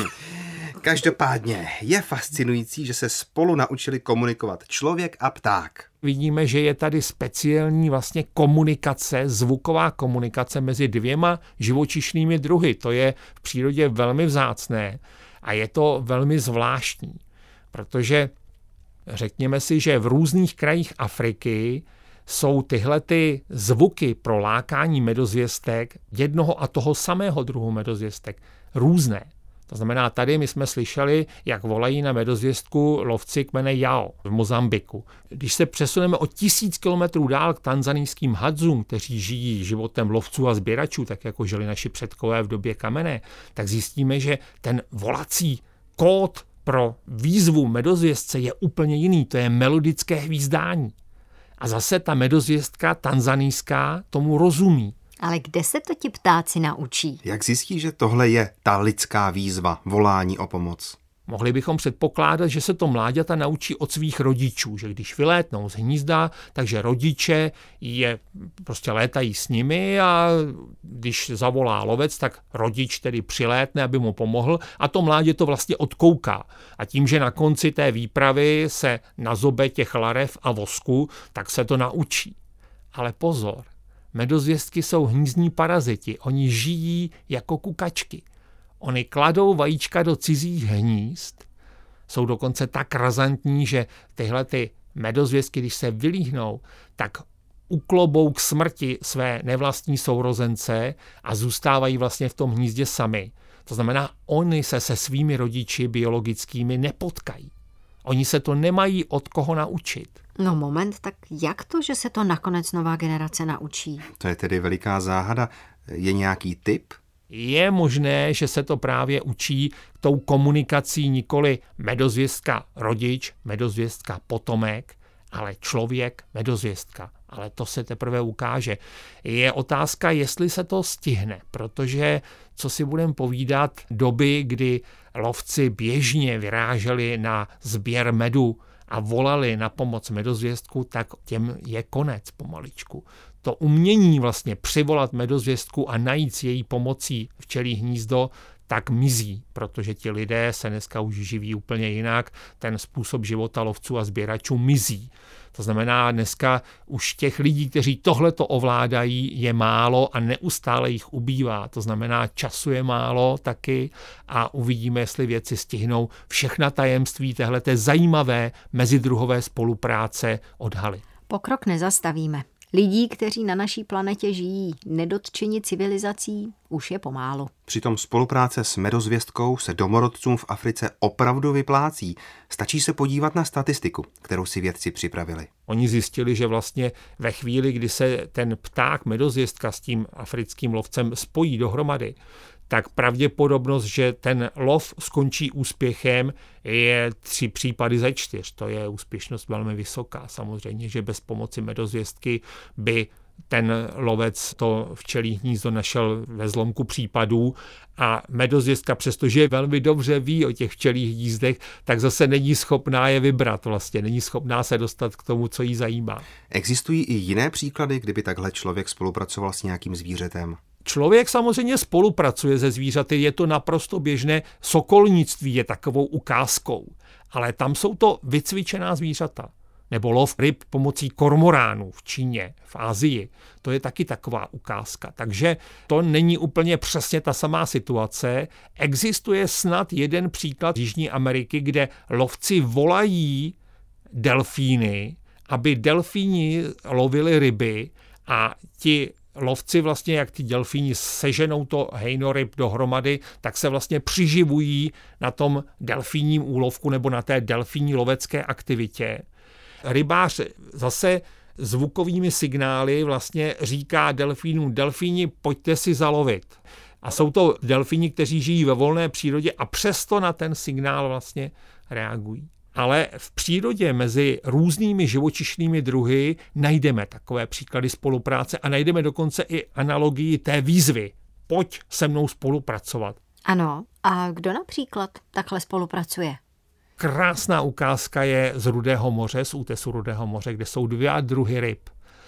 Každopádně je fascinující, že se spolu naučili komunikovat člověk a pták. Vidíme, že je tady speciální vlastně komunikace, zvuková komunikace mezi dvěma živočišnými druhy. To je v přírodě velmi vzácné a je to velmi zvláštní, protože řekněme si, že v různých krajích Afriky jsou tyhle ty zvuky pro lákání medozvěstek jednoho a toho samého druhu medozvěstek různé. To znamená, tady my jsme slyšeli, jak volají na medozvěstku lovci kmene Jao v Mozambiku. Když se přesuneme o tisíc kilometrů dál k tanzanijským Hadzům, kteří žijí životem lovců a sběračů, tak jako žili naši předkové v době kamenné, tak zjistíme, že ten volací kód pro výzvu medozvěstce je úplně jiný. To je melodické hvízdání. A zase ta medozvěstka tanzanijská tomu rozumí. Ale kde se to ti ptáci naučí? Jak zjistí, že tohle je ta lidská výzva, volání o pomoc? Mohli bychom předpokládat, že se to mláďata naučí od svých rodičů, že když vylétnou z hnízda, takže rodiče je prostě létají s nimi a když zavolá lovec, tak rodič tedy přilétne, aby mu pomohl a to mládě to vlastně odkouká. A tím, že na konci té výpravy se nazobe těch larev a vosku, tak se to naučí. Ale pozor, medozvěstky jsou hnízdní paraziti, oni žijí jako kukačky. Oni kladou vajíčka do cizích hnízd, jsou dokonce tak razantní, že tyhle ty medozvěstky, když se vylíhnou, tak uklobou k smrti své nevlastní sourozence a zůstávají vlastně v tom hnízdě sami. To znamená, oni se se svými rodiči biologickými nepotkají. Oni se to nemají od koho naučit. No moment, tak jak to, že se to nakonec nová generace naučí? To je tedy veliká záhada. Je nějaký tip? Je možné, že se to právě učí tou komunikací nikoli medozvěstka rodič, medozvěstka potomek, ale člověk medozvěstka. Ale to se teprve ukáže. Je otázka, jestli se to stihne, protože, co si budeme povídat, doby, kdy lovci běžně vyráželi na sběr medu a volali na pomoc medozvěstku, tak těm je konec pomaličku. To umění vlastně přivolat medozvěstku a najít s její pomocí včelí hnízdo, tak mizí, protože ti lidé se dneska už živí úplně jinak, ten způsob života lovců a sběračů mizí. To znamená, dneska už těch lidí, kteří tohleto ovládají, je málo a neustále jich ubývá. To znamená, času je málo taky a uvidíme, jestli věci stihnou všechna tajemství téhleté zajímavé mezidruhové spolupráce odhalit. Pokrok nezastavíme. Lidí, kteří na naší planetě žijí nedotčeni civilizací, už je pomálu. Přitom spolupráce s medozvěstkou se domorodcům v Africe opravdu vyplácí. Stačí se podívat na statistiku, kterou si vědci připravili. Oni zjistili, že vlastně ve chvíli, kdy se ten pták medozvěstka s tím africkým lovcem spojí dohromady, tak pravděpodobnost, že ten lov skončí úspěchem, je tři případy ze čtyř. To je úspěšnost velmi vysoká. Samozřejmě, že bez pomoci medozvěstky by ten lovec to včelí hnízdo našel ve zlomku případů a medozvěstka, přestože velmi dobře ví o těch včelích hnízdech, tak zase není schopná je vybrat vlastně, není schopná se dostat k tomu, co jí zajímá. Existují i jiné příklady, kdyby takhle člověk spolupracoval s nějakým zvířetem? Člověk samozřejmě spolupracuje se zvířaty, je to naprosto běžné, sokolnictví je takovou ukázkou, ale tam jsou to vycvičená zvířata. Nebo lov ryb pomocí kormoránů v Číně, v Asii. To je taky taková ukázka. Takže to není úplně přesně ta samá situace. Existuje snad jeden příklad Jižní Ameriky, kde lovci volají delfíny, aby delfíni lovili ryby a ti lovci vlastně, jak ty delfíni seženou to hejno ryb dohromady, tak se vlastně přiživují na tom delfínním úlovku nebo na té delfínní lovecké aktivitě. Rybář zase zvukovými signály vlastně říká delfínům, delfíni, pojďte si zalovit. A jsou to delfíni, kteří žijí ve volné přírodě a přesto na ten signál vlastně reagují. Ale v přírodě mezi různými živočišnými druhy najdeme takové příklady spolupráce a najdeme dokonce i analogii té výzvy. Pojď se mnou spolupracovat. Ano, a kdo například takhle spolupracuje? Krásná ukázka je z Rudého moře, z útesu Rudého moře, kde jsou dva druhy ryb.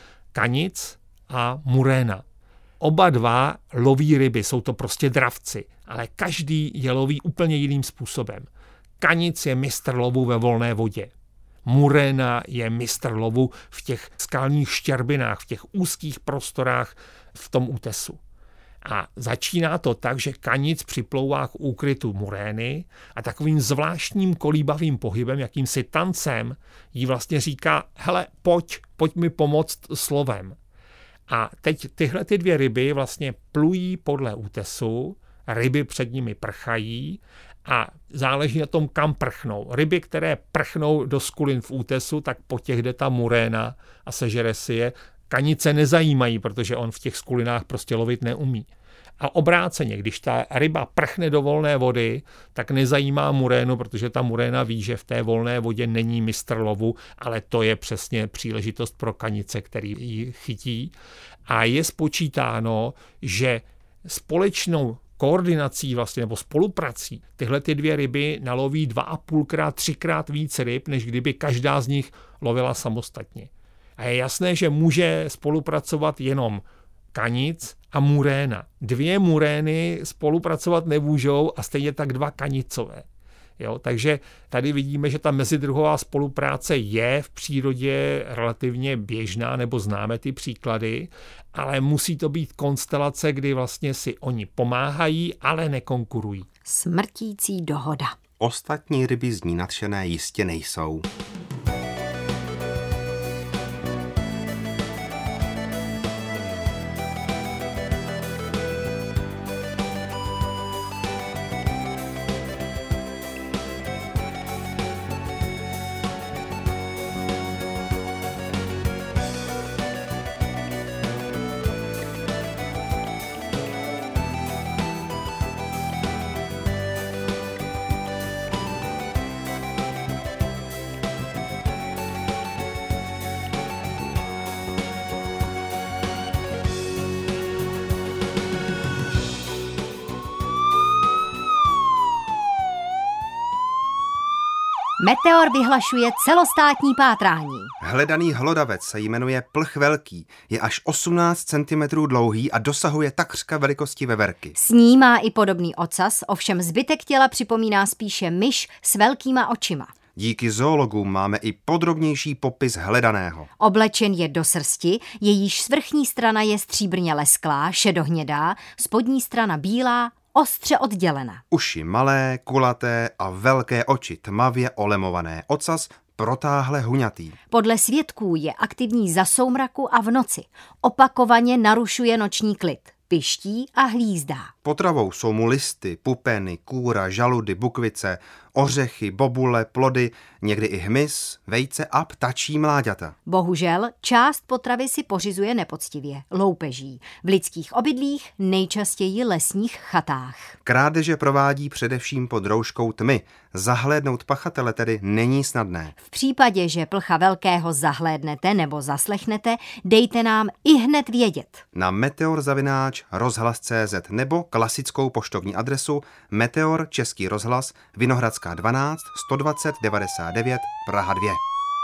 Kanic a muréna. Oba dva loví ryby, jsou to prostě dravci, ale každý je loví úplně jiným způsobem. Kanic je mistr lovu ve volné vodě. Muréna je mistr lovu v těch skalních štěrbinách, v těch úzkých prostorách v tom útesu. A začíná to tak, že kanic připlouvá k úkrytu murény a takovým zvláštním kolíbavým pohybem, jakýmsi tancem, jí vlastně říká, hele, pojď, pojď mi pomoct slovem. A teď tyhle ty dvě ryby vlastně plují podle útesu, ryby před nimi prchají a záleží na tom, kam prchnou. Ryby, které prchnou do skulin v útesu, tak po těch jde ta muréna a sežere si je. Kanice nezajímají, protože on v těch skulinách prostě lovit neumí. A obráceně, když ta ryba prchne do volné vody, tak nezajímá murénu, protože ta muréna ví, že v té volné vodě není mistr lovu, ale to je přesně příležitost pro kanice, který ji chytí. A je spočítáno, že společnou koordinací vlastně nebo spoluprací tyhle ty dvě ryby naloví dva a půlkrát, třikrát víc ryb, než kdyby každá z nich lovila samostatně. A je jasné, že může spolupracovat jenom kanic a muréna. Dvě murény spolupracovat nemůžou a stejně tak dva kanicové. Jo, takže tady vidíme, že ta mezidruhová spolupráce je v přírodě relativně běžná, nebo známe ty příklady, ale musí to být konstelace, kdy vlastně si oni pomáhají, ale nekonkurují. Smrtící dohoda. Ostatní ryby z ní nadšené jistě nejsou. Meteor vyhlašuje celostátní pátrání. Hledaný hlodavec se jmenuje plch velký, je až osmnáct centimetrů dlouhý a dosahuje takřka velikosti veverky. S ní má i podobný ocas, ovšem zbytek těla připomíná spíše myš s velkýma očima. Díky zoologům máme i podrobnější popis hledaného. Oblečen je do srsti, jejíž svrchní strana je stříbrně lesklá, šedohnědá, spodní strana bílá, ostře oddělena. Uši malé, kulaté a velké oči tmavě olemované. Ocas protáhle huňatý. Podle svědků je aktivní za soumraku a v noci. Opakovaně narušuje noční klid. Piští a hlízdá. Potravou jsou mu listy, pupeny, kůra, žaludy, bukvice. Ořechy, bobule, plody, někdy i hmyz, vejce a ptačí mláďata. Bohužel část potravy si pořizuje nepoctivě, loupeží. V lidských obydlích, nejčastěji lesních chatách. Krádeže provádí především pod rouškou tmy. Zahlédnout pachatele tedy není snadné. V případě, že plcha velkého zahlédnete nebo zaslechnete, dejte nám i hned vědět. Na meteor zavináč rozhlas tečka cé zet nebo klasickou poštovní adresu Meteor Český rozhlas Vinohradská dvanáct sto dvacet devadesát devět Praha dva.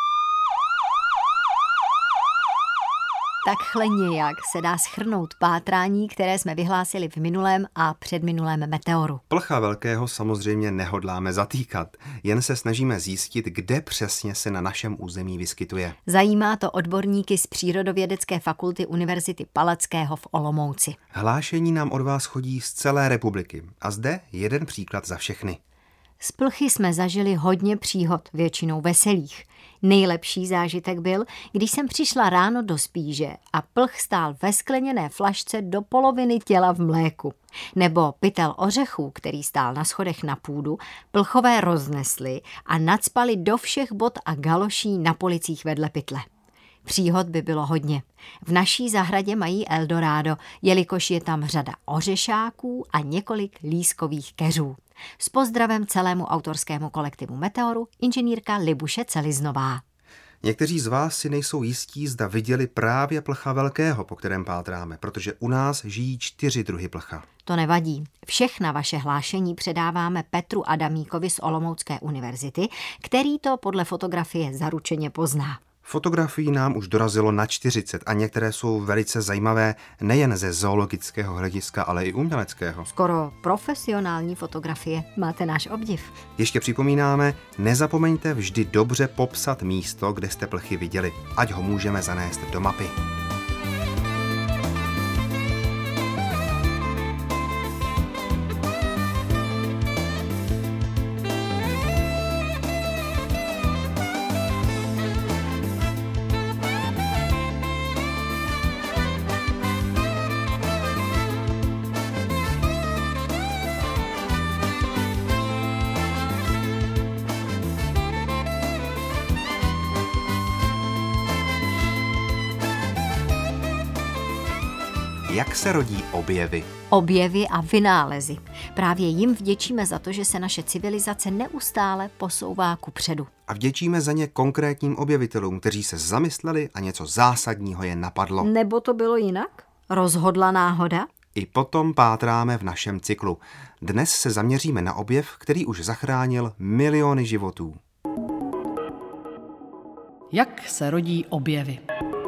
Takhle nějak se dá shrnout pátrání, které jsme vyhlásili v minulém a předminulém Meteoru. Plcha velkého samozřejmě nehodláme zatýkat, jen se snažíme zjistit, kde přesně se na našem území vyskytuje. Zajímá to odborníky z Přírodovědecké fakulty Univerzity Palackého v Olomouci. Hlášení nám od vás chodí z celé republiky a zde jeden příklad za všechny. Z plchy jsme zažili hodně příhod, většinou veselých. Nejlepší zážitek byl, když jsem přišla ráno do spíže a plch stál ve skleněné flašce do poloviny těla v mléku. Nebo pytel ořechů, který stál na schodech na půdu, plchové roznesli a nacpali do všech bot a galoší na policích vedle pytle. Příhod by bylo hodně. V naší zahradě mají Eldorado, jelikož je tam řada ořešáků a několik lískových keřů. S pozdravem celému autorskému kolektivu Meteoru, inženýrka Libuše Celiznová. Někteří z vás si nejsou jistí, zda viděli právě plcha velkého, po kterém pátráme, protože u nás žijí čtyři druhy plcha. To nevadí. Všechna vaše hlášení předáváme Petru Adamíkovi z Olomoucké univerzity, který to podle fotografie zaručeně pozná. Fotografií nám už dorazilo na čtyřicet a některé jsou velice zajímavé nejen ze zoologického hlediska, ale i uměleckého. Skoro profesionální fotografie. Máte náš obdiv. Ještě připomínáme, nezapomeňte vždy dobře popsat místo, kde jste plchy viděli, ať ho můžeme zanést do mapy. Jak se rodí objevy? Objevy a vynálezy. Právě jim vděčíme za to, že se naše civilizace neustále posouvá kupředu. A vděčíme za ně konkrétním objevitelům, kteří se zamysleli a něco zásadního je napadlo. Nebo to bylo jinak? Rozhodla náhoda? I potom pátráme v našem cyklu. Dnes se zaměříme na objev, který už zachránil miliony životů. Jak se rodí objevy?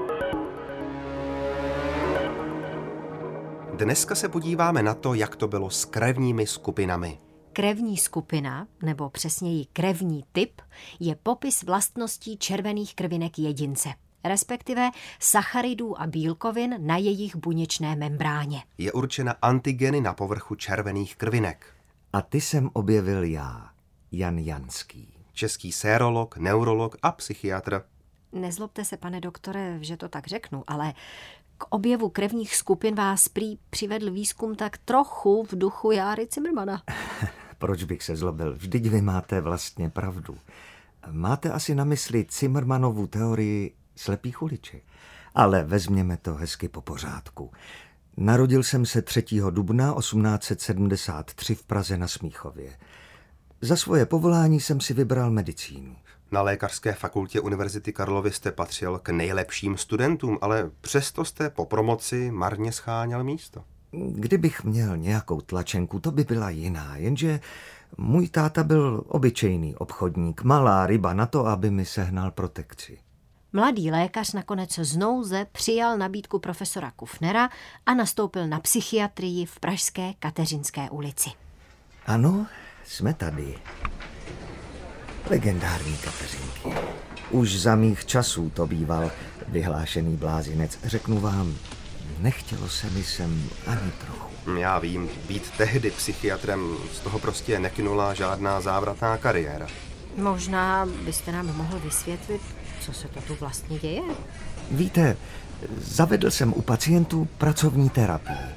Dneska se podíváme na to, jak to bylo s krevními skupinami. Krevní skupina, nebo přesněji krevní typ, je popis vlastností červených krvinek jedince, respektive sacharidů a bílkovin na jejich buněčné membráně. Je určena antigeny na povrchu červených krvinek. A ty jsem objevil já, Jan Janský. Český sérolog, neurolog a psychiatr. Nezlobte se, pane doktore, že to tak řeknu, ale k objevu krevních skupin vás prý přivedl výzkum tak trochu v duchu Járy Cimrmana. Proč bych se zlobil? Vždyť vy máte vlastně pravdu. Máte asi na mysli Cimrmanovu teorii slepých uliček. Ale vezměme to hezky po pořádku. Narodil jsem se třetího dubna osmnáct set sedmdesát tři v Praze na Smíchově. Za svoje povolání jsem si vybral medicínu. Na Lékařské fakultě Univerzity Karlovy jste patřil k nejlepším studentům, ale přesto jste po promoci marně scháněl místo. Kdybych měl nějakou tlačenku, to by byla jiná, jenže můj táta byl obyčejný obchodník, malá ryba na to, aby mi sehnal protekci. Mladý lékař nakonec z nouze přijal nabídku profesora Kufnera a nastoupil na psychiatrii v pražské Kateřinské ulici. Ano, jsme tady. Legendární Kateřinky. Už za mých časů to býval vyhlášený blázinec. Řeknu vám, nechtělo se mi sem ani trochu. Já vím, být tehdy psychiatrem, z toho prostě nekynula žádná závratná kariéra. Možná byste nám mohl vysvětlit, co se to tu vlastně děje? Víte, zavedl jsem u pacientů pracovní terapii.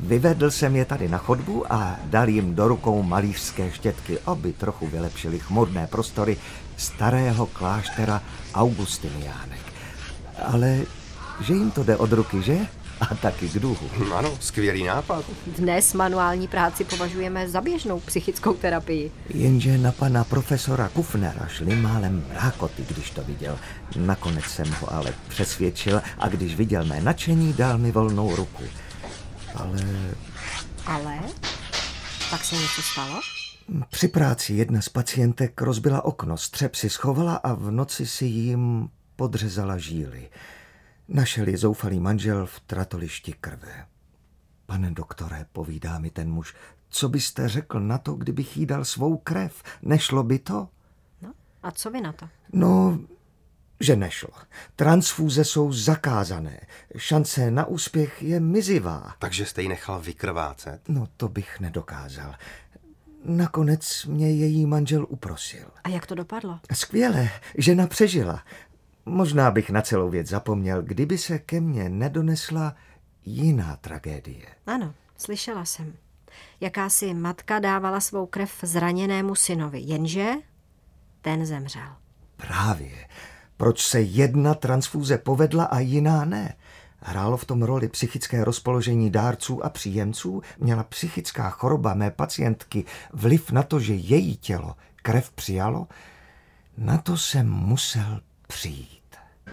Vyvedl jsem je tady na chodbu a dal jim do rukou malířské štětky, aby trochu vylepšili chmurné prostory starého kláštera Augustiniánek. Ale že jim to jde od ruky, že? A taky k duhu. Ano, skvělý nápad. Dnes manuální práci považujeme za běžnou psychickou terapii. Jenže na pana profesora Kufnera šli málem mrákoty, když to viděl. Nakonec jsem ho ale přesvědčil a když viděl mé nadšení, dal mi volnou ruku. Ale... Ale? Pak se něco stalo? Při práci jedna z pacientek rozbila okno, střep si schovala a v noci si jim podřezala žíly. Našel ji zoufalý manžel v tratolišti krve. Pane doktore, povídá mi ten muž, co byste řekl na to, kdybych jí dal svou krev? Nešlo by to? No, a co vy na to? No, že nešlo. Transfúze jsou zakázané. Šance na úspěch je mizivá. Takže jste ji nechal vykrvácet? No, to bych nedokázal. Nakonec mě její manžel uprosil. A jak to dopadlo? Skvěle, žena přežila. Možná bych na celou věc zapomněl, kdyby se ke mně nedonesla jiná tragédie. Ano, slyšela jsem. Jakási matka dávala svou krev zraněnému synovi, jenže ten zemřel. Právě. Proč se jedna transfúze povedla a jiná ne? Hrálo v tom roli psychické rozpoložení dárců a příjemců? Měla psychická choroba mé pacientky vliv na to, že její tělo krev přijalo? Na to jsem musel přijít.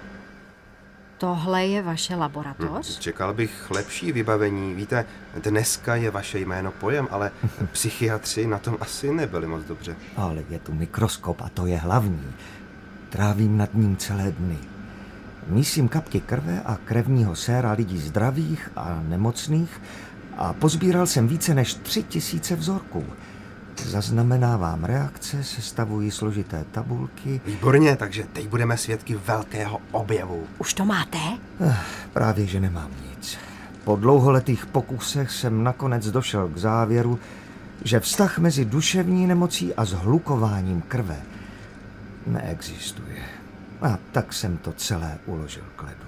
Tohle je vaše laboratoř? Hmm, čekal bych lepší vybavení. Víte, dneska je vaše jméno pojem, ale psychiatři na tom asi nebyli moc dobře. Ale je tu mikroskop a to je hlavní. Trávím nad ním celé dny. Mísím kapky krve a krevního séra lidí zdravých a nemocných a pozbíral jsem více než tři tisíce vzorků. Zaznamenávám reakce, sestavují složité tabulky. Výborně, takže teď budeme svědky velkého objevu. Už to máte? Eh, právě, že nemám nic. Po dlouholetých pokusech jsem nakonec došel k závěru, že vztah mezi duševní nemocí a zhlukováním krve neexistuje. A tak jsem to celé uložil k ledu.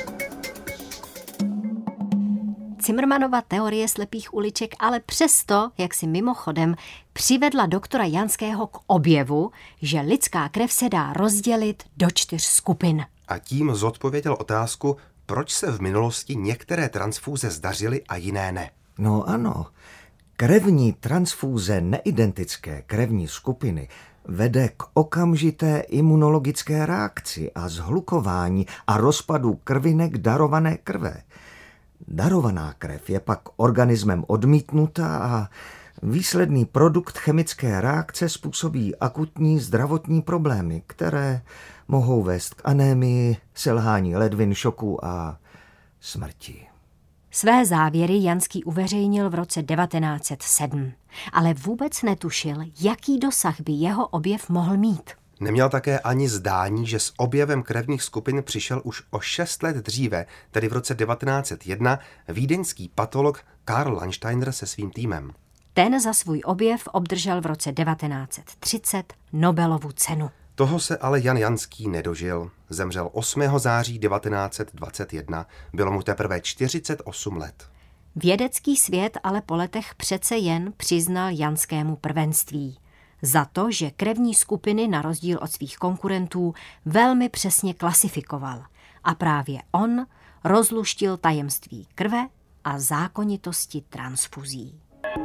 Zimmermannova teorie slepých uliček ale přesto, jak si mimochodem, přivedla doktora Janského k objevu, že lidská krev se dá rozdělit do čtyř skupin. A tím zodpověděl otázku, proč se v minulosti některé transfúze zdařily a jiné ne. No ano, krevní transfúze neidentické krevní skupiny vede k okamžité imunologické reakci a zhlukování a rozpadu krvinek darované krve. Darovaná krev je pak organismem odmítnuta a výsledný produkt chemické reakce způsobí akutní zdravotní problémy, které mohou vést k anémii, selhání ledvin, šoku a smrti. Své závěry Janský uveřejnil v roce devatenáct set sedm, ale vůbec netušil, jaký dosah by jeho objev mohl mít. Neměl také ani zdání, že s objevem krevních skupin přišel už o šest let dříve, tedy v roce devatenáct set jedna, vídeňský patolog Karl Landsteiner se svým týmem. Ten za svůj objev obdržel v roce devatenáct set třicet Nobelovu cenu. Toho se ale Jan Janský nedožil. Zemřel osmého září devatenáct set dvacet jedna. Bylo mu teprve čtyřicet osm let. Vědecký svět ale po letech přece jen přiznal Janskému prvenství. Za to, že krevní skupiny na rozdíl od svých konkurentů velmi přesně klasifikoval. A právě on rozluštil tajemství krve a zákonitosti transfuzí.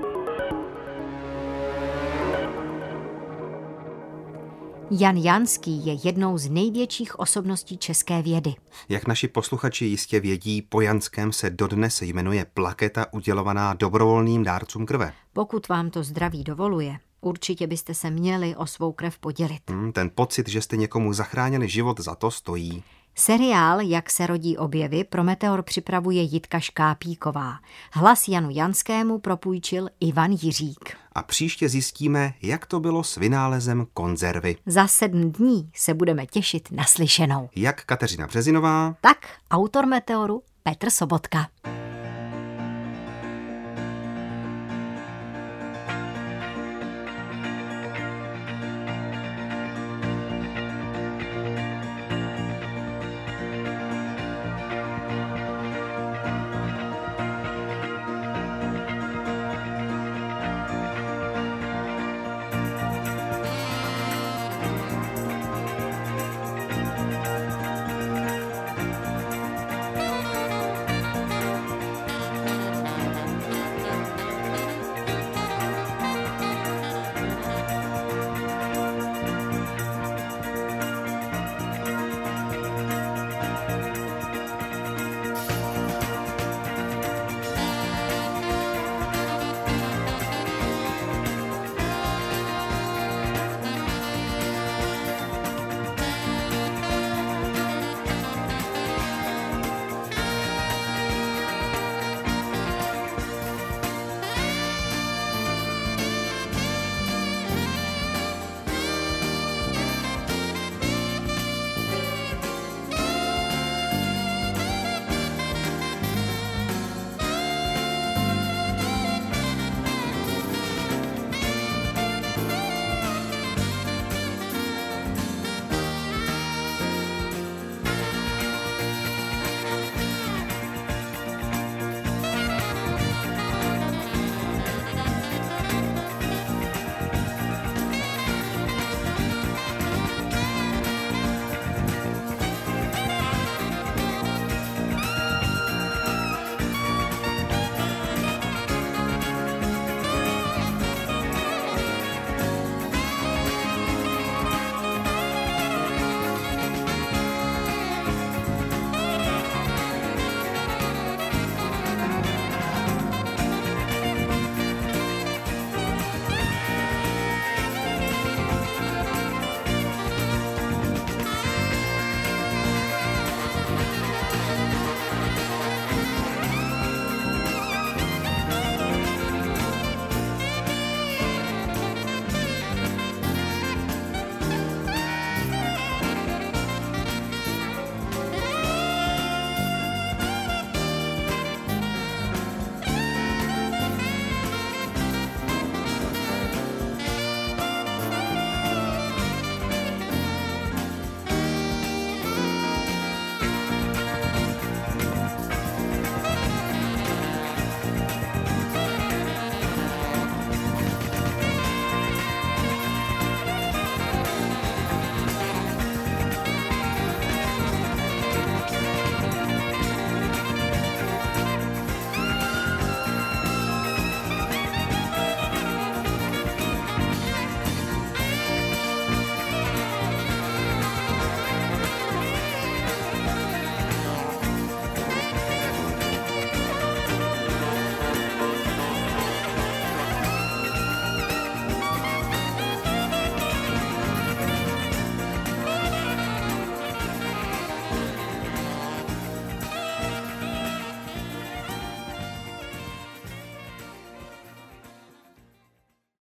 Jan Janský je jednou z největších osobností české vědy. Jak naši posluchači jistě vědí, po Janském se dodnes jmenuje plaketa udělovaná dobrovolným dárcům krve. Pokud vám to zdraví dovoluje, určitě byste se měli o svou krev podělit. Hmm, ten pocit, že jste někomu zachránili život, za to stojí. Seriál Jak se rodí objevy pro Meteor připravuje Jitka Škápíková. Hlas Janu Janskému propůjčil Ivan Jiřík. A příště zjistíme, jak to bylo s vynálezem konzervy. Za sedm dní se budeme těšit na slyšenou. Jak Kateřina Březinová, tak autor Meteoru Petr Sobotka.